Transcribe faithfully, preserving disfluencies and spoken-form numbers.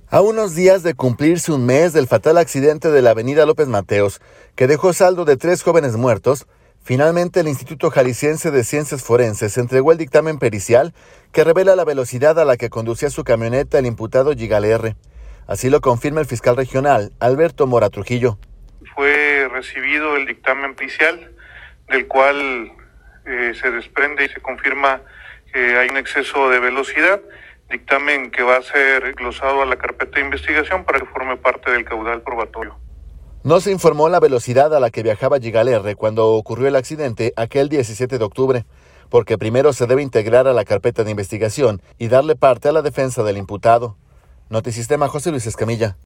A unos días de cumplirse un mes del fatal accidente de la avenida López Mateos, que dejó saldo de tres jóvenes muertos, finalmente el Instituto Jalisciense de Ciencias Forenses entregó el dictamen pericial que revela la velocidad a la que conducía su camioneta el imputado Yigal R. Así lo confirma el fiscal regional, Alberto Mora Trujillo. Fue recibido el dictamen pericial, del cual eh, se desprende y se confirma que hay un exceso de velocidad. Dictamen que va a ser glosado a la carpeta de investigación para que forme parte del caudal probatorio. No se informó la velocidad a la que viajaba Yigal R. cuando ocurrió el accidente aquel diecisiete de octubre, porque primero se debe integrar a la carpeta de investigación y darle parte a la defensa del imputado. Notisistema, José Luis Escamilla.